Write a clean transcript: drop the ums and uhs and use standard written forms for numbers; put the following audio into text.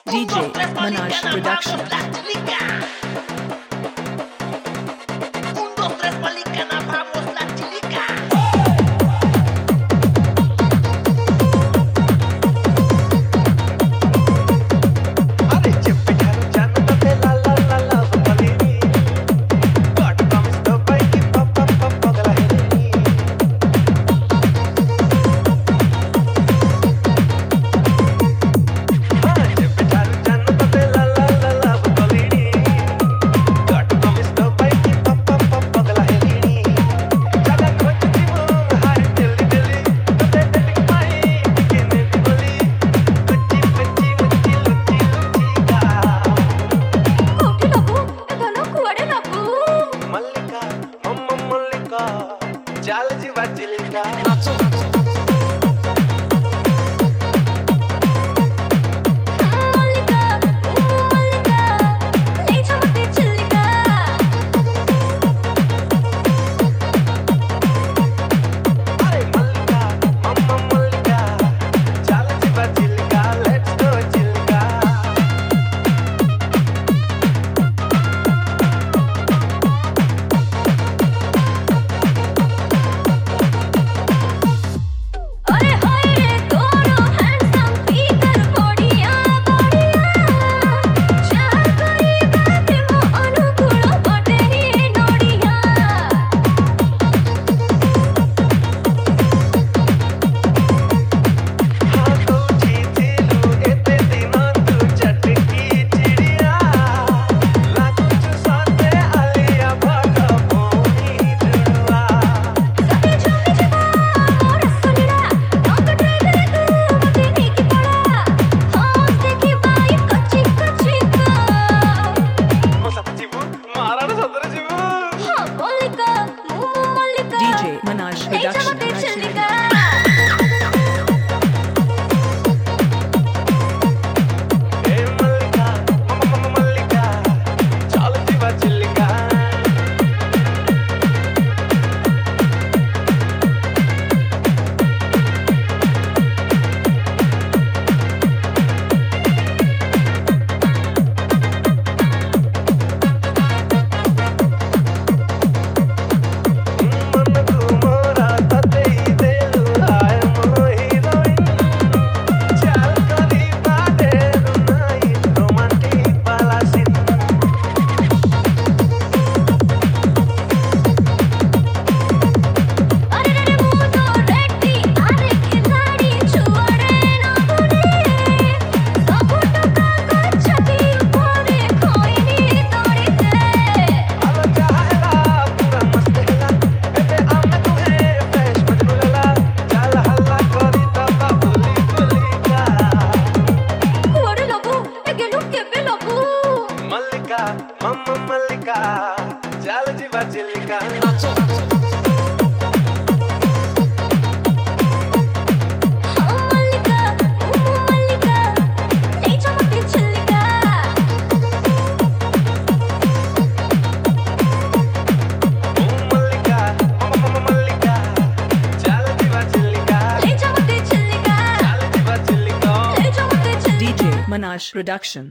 DJ Manoj Production. Un, dos, tres, palicana, vamos la chilica. अरे చెప్పి చాలు జన్మతే లా లా లా లా పలిని God promise తో పైకి పప్ప పగల హెని చెప్పి చాలు జన్మతే లా లా లా లా పలిని గాడ్ ప్రామిస్ తో పైకి పప్ప పగల హెని జగన్ వచ్చి హాయ్ దిల్లి దిల్లి తే దిల్లి మై కినే బోలి కుచ్చి కుచ్చి ముచ్చి లుచ్చి లుచ్చిగా కోటి నవ్వు ఎదను కువడే నవ్వు మల్లికా అమ్మ మల్లికా జాలజీ వజ్జిలికా మల్లిక మల్లిక లేచమతే చిల్లిక అరే మల్లికా అమ్మ మల్లికా జాలజీ వజ్జిలికా లెట్స్ గో చిల్లికా अरे हाय रे दोनों हैंडसम फिगर बॉडिया बॉडिया चार करी बाते मो अनुकूल बटे ही नोडिया हाँ तू जीतीलू एते दिनों तू चटकी चिड़िया लाखों चुसाते आलिया भागा भोनी जुड़वा सभी झूमी जबा मोर सुनिला डॉग ड्राइवर तू मते नीकी पड़ा हां देखी बाई कच्ची कच्ची का सच्चिबू माराना सदरजिबू हां मल्लिका मल्लिका DJ Manoj लेचमते Production. चिल्लिका ए मल्लिका मल्लिका जालजी वज्जिलिका మనకు మోరా తతై దేలు హాయ్ మో హీరోయిన్ చాల్ కరి బాడే రునాయి రొమాంటిక్ బాలాసిన్ अरे रे वो तो रेडी आरे खिलाड़ी छुआड़े ना बोले सब टका छटी ऊपर कोई नहीं तोड़ी दे आलो चाहेला पूरा मस्त हेला एबे आमे तुहे फ्रेश मजनू लेला चाल हल्ला करी तबा बोली बोलिका कुआड़े लबू ए गेलू केबे लबू मल्लिका मम्मा मल्लिका जालजी वज्जिलिका हां मल्लिका मल्लिका लेचमते चिल्लिका मल्लिका मल्लिका जालजी वज्जिलिका लेचमते Chilika जालजी वज्जिलिका लेचमते Chilika DJ Manoj Production.